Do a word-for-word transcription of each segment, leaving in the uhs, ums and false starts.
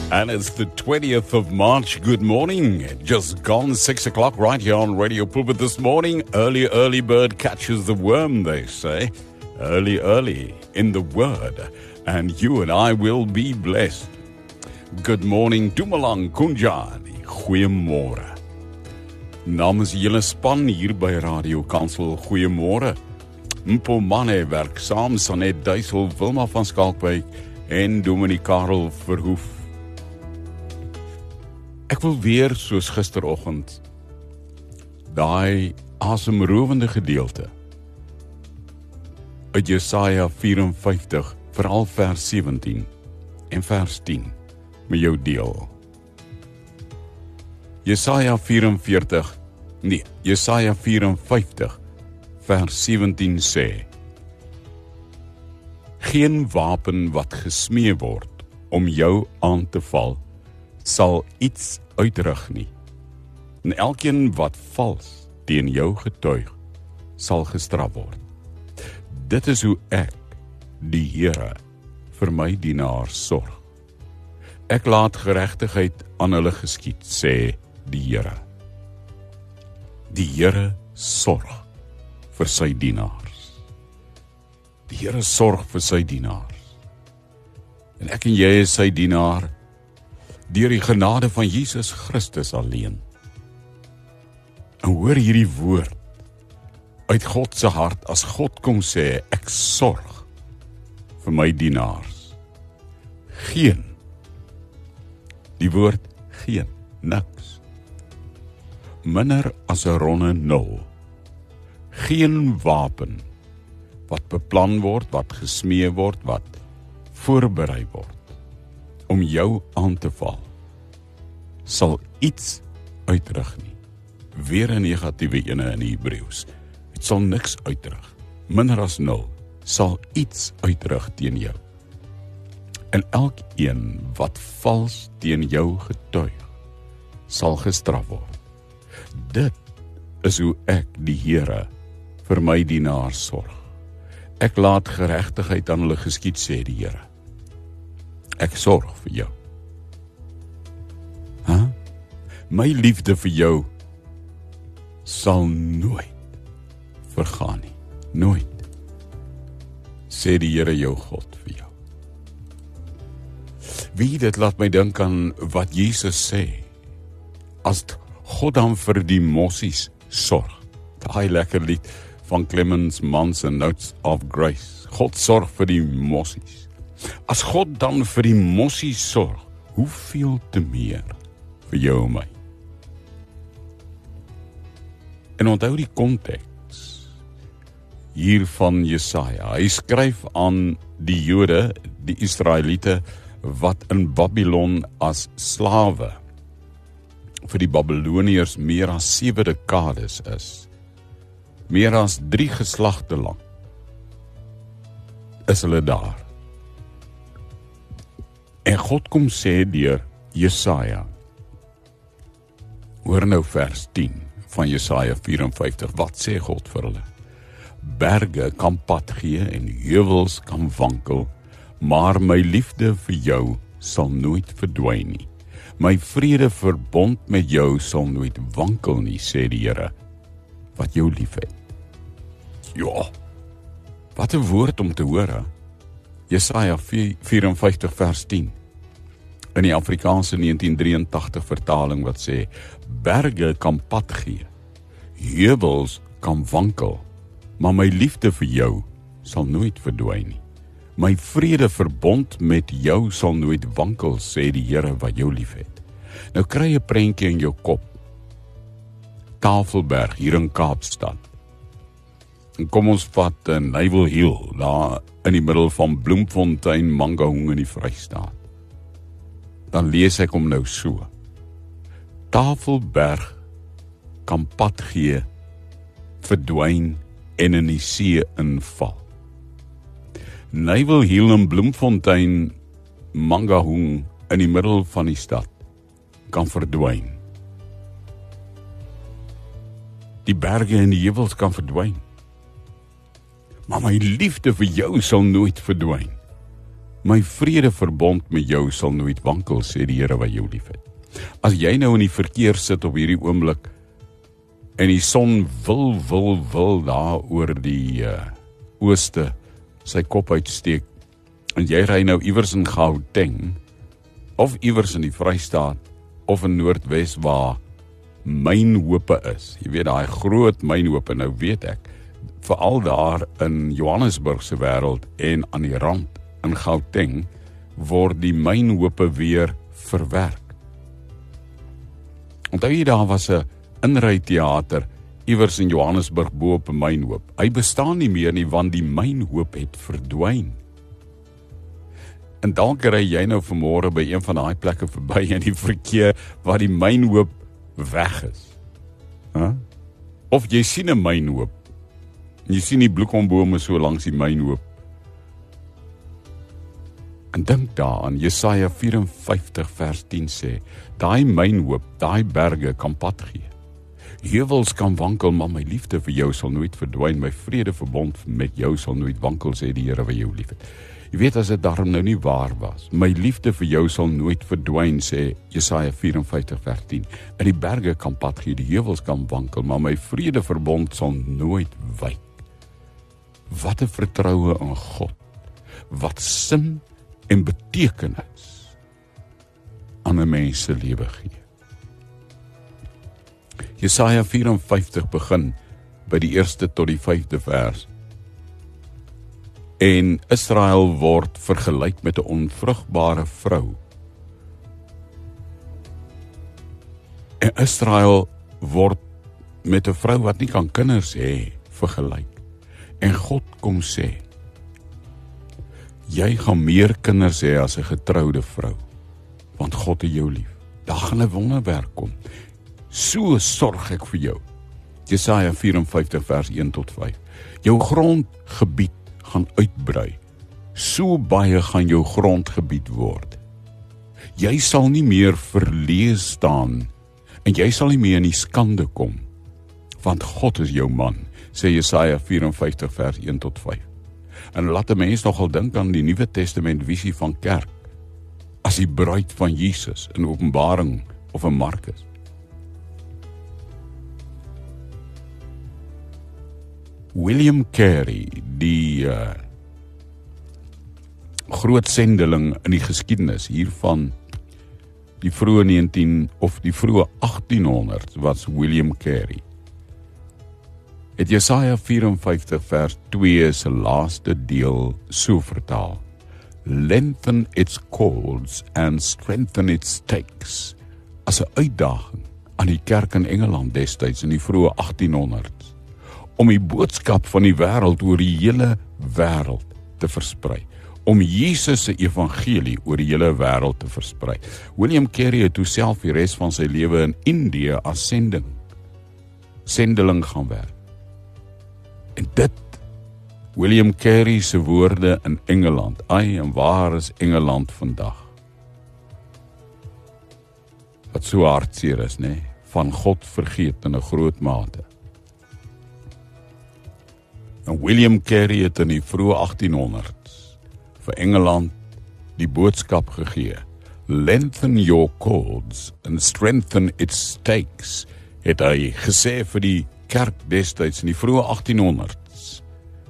And it's the twentieth of March. Good morning. Just gone six o'clock right here on Radio Pulpit this morning. Early, early bird catches the worm, they say. Early, early in the word. And you and I will be blessed. Good morning, Dumalang Kunjani. Goeiemorgen. Namens julle span hier by Radio Kansel, goeiemorgen. Mpo Mane werk saam, Sanet Duisel, Wilma van Skalkwyk en Dominique Karel Verhoef. Ek wil weer, soos gisteroggend, daai asemrowende gedeelte uit Jesaja vyf-en-vyftig, veral vers sewentien en vers tien, met jou deel. Jesaja vyf-en-veertig, nee, Jesaja vyf-en-vyftig, vers sewentien sê, geen wapen wat gesmee word om jou aan te val, sal iets uitrig nie. En elkeen wat vals teen jou getuig, sal gestraf word. Dit is hoe ek, die Here, vir my dienaars sorg. Ek laat geregtigheid aan hulle geskied, sê die Here. Die Here sorg vir sy dienaars. Die Here sorg vir sy dienaars. En ek en jy is sy dienaar, deur die genade van Jesus Christus alleen. En hoor hierdie woord uit God se hart as God kom sê, ek sorg vir my dienaars. Geen, die woord geen, niks, minder as 'n ronde nul. Geen wapen wat beplan word, wat gesmee word, wat voorberei word om jou aan te val, sal iets uitrig nie. Weer 'n negatiewe ene in Hebreëus. Dit sal niks uitrig. Minder as nul sal iets uitrig teen jou. En elkeen wat vals teen jou getuig, sal gestraf word. Dit is hoe ek, die Here, vir my dienaars sorg. Ek laat geregtigheid aan hulle geskied, sê die Here. Ek sorg vir jou. Huh? My liefde vir jou sal nooit vergaan nie. Nooit. Sê die Here jou God vir jou. Wie dit laat my dink aan wat Jesus sê. As God dan vir die mossies sorg. Daai lekker lied van Clemens Manson, Notes of Grace. God sorg vir die mossies. As God dan vir die mossie sorg, hoeveel te meer vir jou en my? En onthou die konteks hier van Jesaja. Hy skryf aan die Jode, die Israeliete, wat in Babylon as slawe vir die Babyloniërs meer as sewe dekades is. Meer as drie geslagte lang is hulle daar. En God kom sê deur Jesaja. Hoor nou vers tien van Jesaja vyf-en-vyftig. Wat sê God vir hulle? Berge kan pad gee en heuwels kan wankel, maar my liefde vir jou sal nooit verdwyn nie. My vrede verbond met jou sal nooit wankel nie, sê die Here, wat jou liefhet. Ja, wat 'n woord om te hoor, hè? Jesaja vyf-en-vyftig vers tien. In die Afrikaanse negentien drieëntagtig vertaling wat sê, berge kan pad gee, heuwels kan wankel, maar my liefde vir jou sal nooit verdwyn nie. My vrede verbond met jou sal nooit wankel, sê die Here wat jou liefhet. Nou kry jy 'n prentjie in jou kop. Tafelberg hier in Kaapstad. En kom ons vat in Nywil Hill, daar in die middel van Bloemfontein, Mangaung in die Vrystaat. Dan lees ek hom nou so. Tafelberg kan pad gee, verdwyn en in die see inval. Nywil Hill en Bloemfontein, Mangaung in die middel van die stad kan verdwyn. Die berge en die heuwels kan verdwyn. Maar my liefde vir jou sal nooit verdwyn. My vredeverbond met jou sal nooit wankel, sê die Here wat jou liefhet. As jy nou in die verkeer sit op hierdie oomblik en die son wil, wil, wil daar oor die uh, ooste sy kop uitsteek en jy ry nou iewers in Gauteng of iewers in die Vrystaat of in Noordwes waar mynhope is. Jy weet daai groot mynhope, nou weet ek, veral daar in Johannesburg se wêreld en aan die rand in Gauteng word die mynhope weer verwerk. Onthou jy daar was 'n inryteater iewers in Johannesburg bo op 'n mynhoop. Hy bestaan nie meer nie want die mynhoop het verdwyn. En dalk ry jy nou vanmôre by een van daai plekke verby in die verkeer waar die mynhoop weg is. Huh? Of jy sien 'n mynhoop. Jy sien die bloekombome so langs die mynhoop. En dink daaraan, Jesaja vyf en vyftig vers tien sê, daai mynhoop, daai berge kan pad gee. Heuwels kan wankel, maar my liefde vir jou sal nooit verdwyn, my vredeverbond met jou sal nooit wankel, sê die Here wat jou liefhet. Jy weet as dit daarom nou nie waar was, my liefde vir jou sal nooit verdwyn, sê Jesaja vyf en vyftig vers tien. En die berge kan pad gee, die heuwels kan wankel, maar my vredeverbond sal nooit wyk. Wat 'n vertroue in God, wat sin en betekenis aan 'n mens se lewe gee. Jesaja vyf en vyftig begin by die eerste tot die vyfde vers. En Israel word vergelyk met 'n onvrugbare vrou. En Israel word met 'n vrou wat nie kan kinders hê vergelyk. En God kom sê, jy gaan meer kinders hê as 'n getroude vrou, want God het jou lief. Daar gaan 'n wonderwerk kom. So sorg ek vir jou. Jesaja vyf en vyftig vers een tot vyf. Jou grondgebied gaan uitbrei. So baie gaan jou grondgebied word. Jy sal nie meer verleë staan en jy sal nie meer in die skande kom, want God is jou man, sê Jesaja vyf en vyftig vers een tot vyf. En laat 'n mens nogal dink aan die Nuwe Testament visie van kerk as die bruid van Jesus in Openbaring of in Markus. William Carey, die uh, groot sendeling in die geskiedenis hier van die vroeë negentien of die vroeë achttienhonderd was William Carey. Het Jesaja vyf en vyftig vers twee se laaste deel so vertaal. Lengthen its cords and strengthen its stakes. As 'n uitdaging aan die kerk in Engeland destyds in die vroeë achttienhonderds om die boodskap van die wêreld oor die hele wêreld te versprei. Om Jesus se evangelie oor die hele wêreld te versprei. William Carey het toe self die res van sy lewe in Indië as sending, sendeling gaan werk. En dit, William Carey se woorde in Engeland, ai en waar is Engeland vandag? Wat so hartseer is, nee, van God vergeet in 'n groot mate. En William Carey het in die vroeë achttienhonderds vir Engeland die boodskap gegee. Lengthen your cords and strengthen its stakes, het hy gesê vir die kerk destyds in die vroeë achttienhonderds.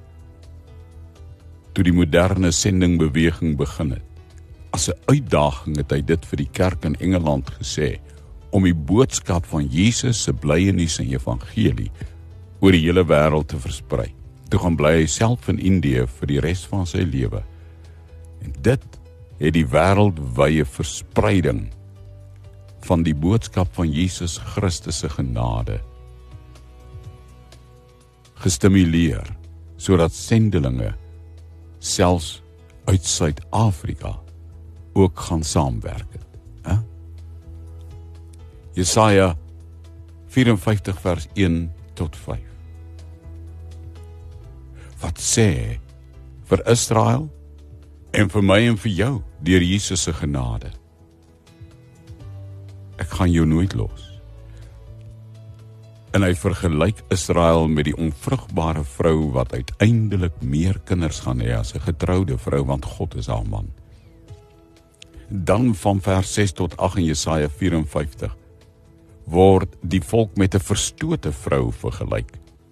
Toe die moderne sendingbeweging begin het. As 'n uitdaging het hy dit vir die kerk in Engeland gesê, om die boodskap van Jesus se blye nuus en evangelie oor die hele wêreld te versprei. Toe gaan bly hy self in Indië vir die res van sy lewe. En dit het die wêreldwye verspreiding van die boodskap van Jesus Christus se genade gestimuleer, sodat sendelinge selfs uit Suid-Afrika ook gaan saamwerk het. Huh? Jesaja vyf en vyftig vers een tot vyf. Wat sê vir Israel en vir my en vir jou deur Jesus se genade? Ek gaan jou nooit los. En hy vergelyk Israel met die onvrugbare vrou wat uiteindelik meer kinders gaan hê as 'n getroude vrou, want God is haar man. Dan van vers ses tot agt in Jesaja vyf en vyftig word die volk met 'n verstote vrou vergelyk.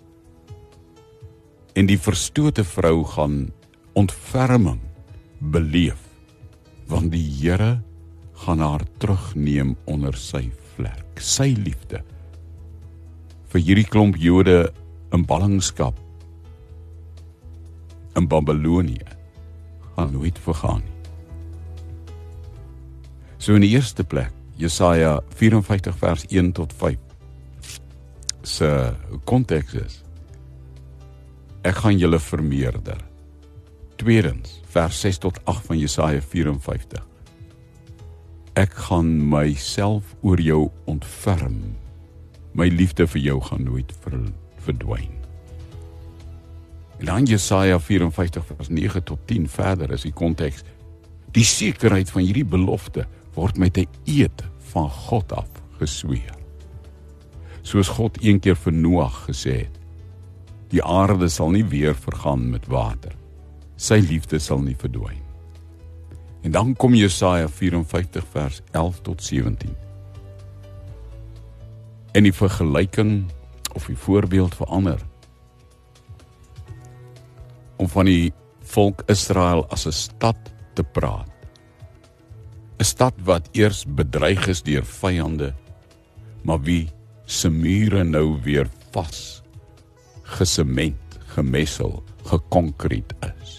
En die verstote vrou gaan ontferming beleef, want die Here gaan haar terugneem onder sy vlerk, sy liefde vir hierdie klomp Jode in ballingskap in Babylonië gaan nooit vergaan nie. So in die eerste plek, Jesaja vyf en vyftig vers een tot vyf, se konteks is, ek gaan julle vermeerder. Tweedens, vers ses tot agt van Jesaja vyf en vyftig, ek gaan myself oor jou ontferm, my liefde vir jou gaan nooit ver, verdwyn. En dan Jesaja vyf en vyftig vers nege tot tien verder is die konteks, die sekerheid van hierdie belofte word met 'n eed van God af gesweer. Soos God een keer vir Noag gesê het, die aarde sal nie weer vergaan met water, sy liefde sal nie verdwyn. En dan kom Jesaja vyf en vyftig vers elf tot sewentien. En die vergelyking of die voorbeeld verander, om van die volk Israel as 'n stad te praat. 'n Stad wat eers bedreig is deur vyande, maar wie se mure nou weer vas, gesement, gemessel, gekonkriet is.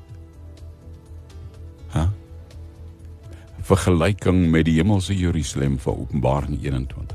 Huh? Vergelyking met die hemelse Jerusalem van Openbaring eenentwintig.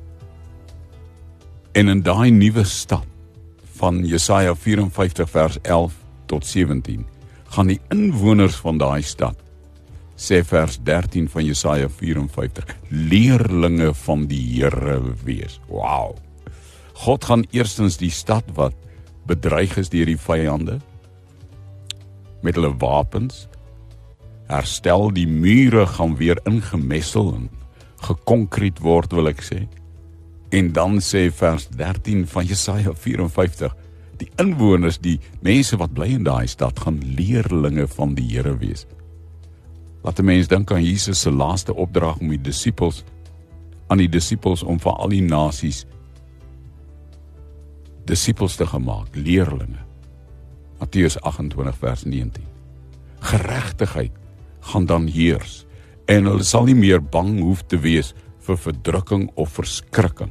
En in daai nuwe stad van Jesaja vyf en vyftig vers elf tot sewentien, gaan die inwoners van daai stad, sê vers dertien van Jesaja vyf en vyftig, leerlinge van die Here wees. Wow! God gaan eerstens die stad wat bedreig is deur die vyande, met hulle wapens, herstel, die mure gaan weer ingemessel en gekonkriet word, wil ek sê. En dan sê vers dertien van Jesaja vyf en vyftig, die inwoners, die mense wat bly in daai stad, gaan leerlinge van die Here wees. Laat 'n mens dink aan Jesus se laaste opdrag om die disippels, aan die disippels om van al die nasies disippels te gemaak, leerlinge. Matteus agt-en-twintig vers negentien. Geregtigheid gaan dan heers, en hulle sal nie meer bang hoef te wees vir verdrukking of verskrikking,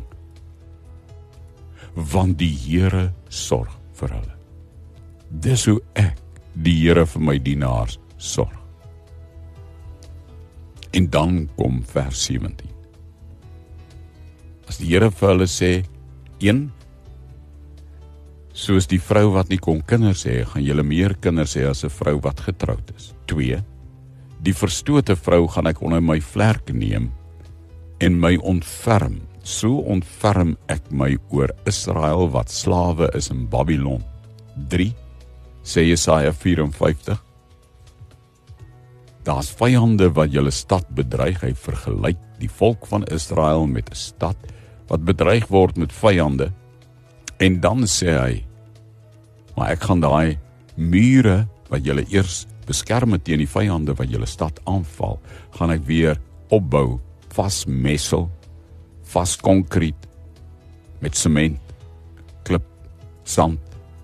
want die Here sorg vir hulle. Dis hoe ek, die Here, vir my dienaars sorg. En dan kom vers sewentien. As die Here vir hulle sê, een, soos die vrou wat nie kon kinders hê, gaan julle meer kinders hê as 'n vrou wat getroud is. Twee, die verstote vrou gaan ek onder my vlerk neem en my ontferm. So ontferm ek my oor Israel wat slawe is in Babylon. Drie, sê Jesaja vyf en vyftig, daar's vyande wat julle stad bedreig. Hy vergelyk die volk van Israel met 'n stad wat bedreig word met vyande. En dan sê hy, maar ek gaan daai mure wat julle eers beskerm het teen die vyande wat julle stad aanval, gaan ek weer opbou, vasmessel, vas konkriet, met sement, klip, sand.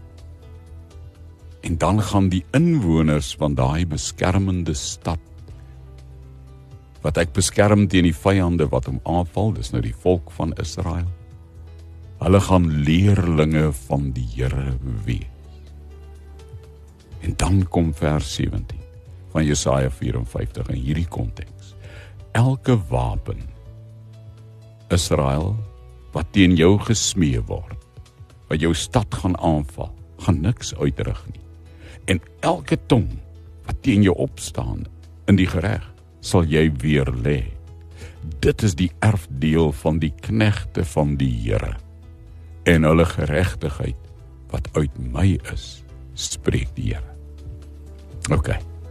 En dan gaan die inwoners van daai beskermende stad, wat ek beskerm teen die vyande wat hom aanval, dis nou die volk van Israel, hulle gaan leerlinge van die Here wees. En dan kom vers sewentien van Jesaja vyf en vyftig in hierdie konteks. Elke wapen, Israel, wat teen jou gesmee word, wat jou stad gaan aanval, gaan niks uitrig nie. En elke tong wat teen jou opstaan in die gereg, sal jy weer lê. Dit is die erfdeel van die knegte van die Here, en hulle geregtigheid wat uit my is, spreek die Here. Ok.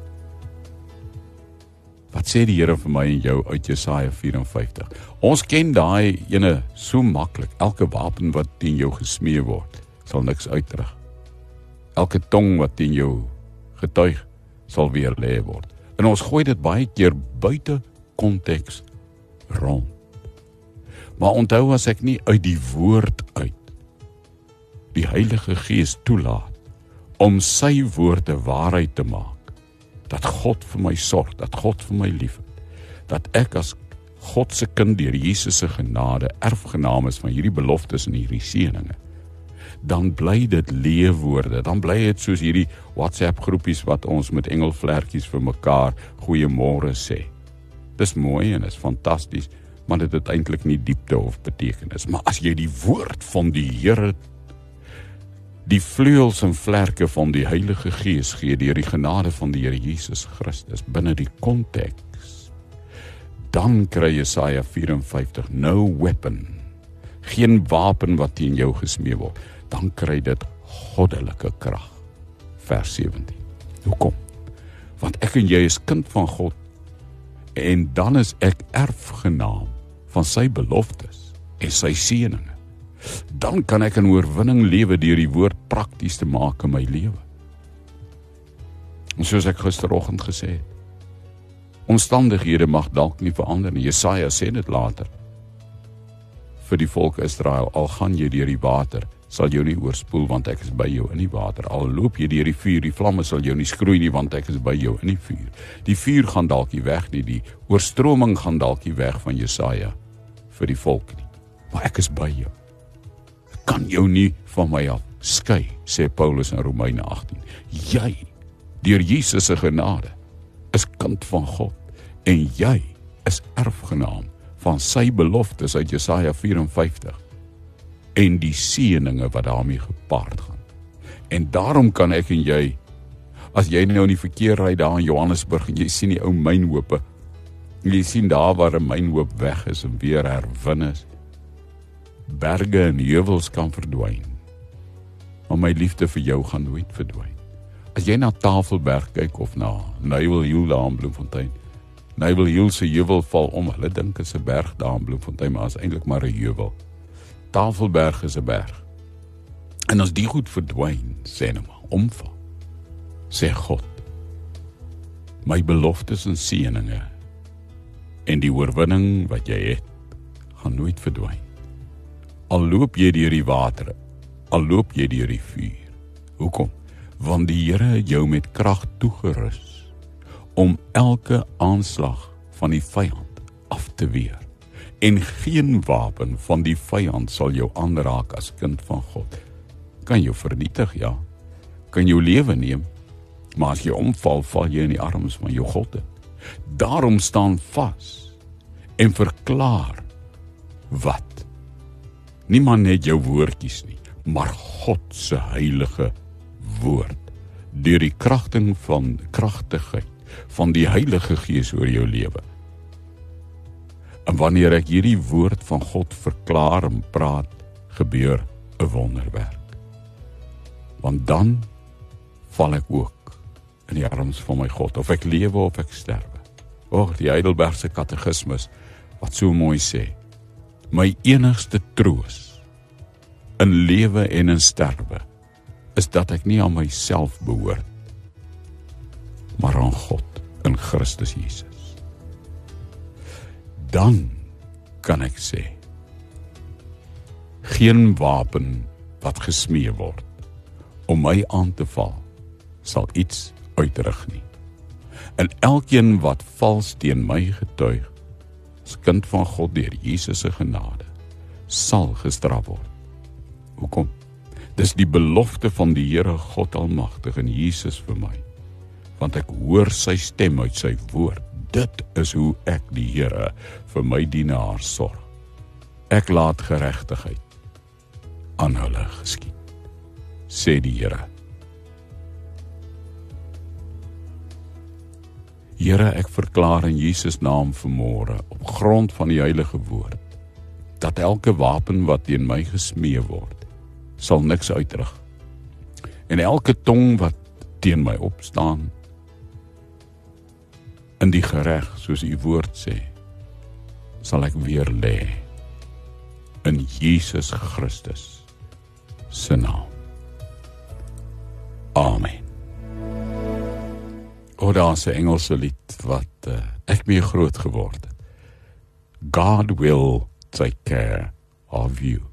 Wat sê die Here vir my en jou uit Jesaja vyf en vyftig? Ons ken daai ene so maklik. Elke wapen wat teen jou gesmee word, sal niks uitrig. Elke tong wat teen jou getuig, sal weer lê word. En ons gooi dit baie keer buite konteks rond. Maar onthou, as ek nie uit die woord uit die Heilige Gees toelaat om sy woorde waarheid te maak, dat God vir my sorg, dat God vir my liefhet, dat ek as God se kind deur Jesus se genade erfgenaam is van hierdie beloftes en hierdie seëninge, dan bly dit leefwoorde, dan bly dit soos hierdie WhatsApp groepies wat ons met engelvlerkies vir mekaar goeiemôre sê. Dis mooi en is fantasties, maar dit het eintlik nie diepte of betekenis. Maar as jy die woord van die Here, die vleuels en vlerke van die Heilige Gees gee deur die genade van die Here Jesus Christus binne die konteks, dan kry Jesaja vyf en vyftig, no weapon, geen wapen wat teen jou gesmee word, dan kry dit goddelike krag. Vers sewentien. Hoekom? Want ek en jy is kind van God, en dan is ek erfgenaam van sy beloftes en sy seëninge. Dan kan ek in oorwinning lewe deur die woord prakties te maak in my lewe. En soos ek gisteroggend gesê het, omstandighede mag dalk nie verander nie. Jesaja sê dit later. Vir die volk Israel, al gaan jy deur die water, sal jou nie oorspoel, want ek is by jou in die water. Al loop jy deur die vuur, die vlamme sal jou nie skroei nie, want ek is by jou in die vuur. Die vuur gaan dalk nie weg nie, die oorstroming gaan dalk nie weg van Jesaja vir die volk nie. Maar ek is by jou. Ek kan jou nie van my af skei, sê Paulus in Romeine agttien. Jy, deur Jesus se genade, is kind van God, en jy is erfgenaam van sy beloftes uit Jesaja vyf en vyftig, en die seëninge wat daarmee gepaard gaan. En daarom kan ek en jy, as jy nou in die verkeer ry daar in Johannesburg, en jy sien die ou mynhope, en jy sien daar waar 'n mynhoop weg is en weer herwin is, berge en heuwels kan verdwyn, maar my liefde vir jou gaan nooit verdwyn. As jy na Tafelberg kyk of na Nywerhill daar in Bloemfontein, Nywerhill se heuwel val om, hulle dink is 'n berg daar in Bloemfontein, maar is eintlik maar 'n heuwel. Tafelberg is 'n berg. En as die goed verdwyn, sê nou maar, omval, sê God, my beloftes en seëninge en die oorwinning wat jy het, gaan nooit verdwyn. Al loop jy deur die water, al loop jy deur die vuur. Hoekom? Want die Here het jou met krag toegerus om elke aanslag van die vyand af te weer. En geen wapen van die vyand sal jou aanraak as kind van God. Kan jou vernietig, ja. Kan jou lewe neem, maar as jy omval, val jy in die arms van jou God. Daarom staan vas en verklaar wat? Niemand het jou woordjies nie, maar God se heilige woord, deur die kragting van kragtigheid van die Heilige Gees oor jou lewe. En wanneer ek hierdie woord van God verklaar en praat, gebeur 'n wonderwerk. Want dan val ek ook in die arms van my God, of ek lewe of ek sterwe. O, die Heidelbergse katekismus, wat so mooi sê, my enigste troos in lewe en in sterwe, is dat ek nie aan myself behoort, maar aan God in Christus Jesus. Dan kan ek sê, geen wapen wat gesmee word om my aan te val, sal iets uitrig nie. En elkeen wat vals teen my getuig, as kind van God deur Jesus se genade, sal gestraf word. Hoekom? Dis die belofte van die Here God Almagtig in Jesus vir my, want ek hoor sy stem uit sy woord. Dit is hoe ek die Here vir my dienaar sorg. Ek laat geregtigheid aan hulle geskied, sê die Here. Here, ek verklaar in Jesus naam vanmôre, op grond van die heilige woord, dat elke wapen wat teen my gesmee word, sal niks uitrig. En elke tong wat teen my opstaan, in die gereg, soos u woord sê, sal ek weer lê, in Jesus Christus se naam. Amen. O onthou daar's 'n Engelse lied wat uh, ek mee groot geword het. God will take care of you.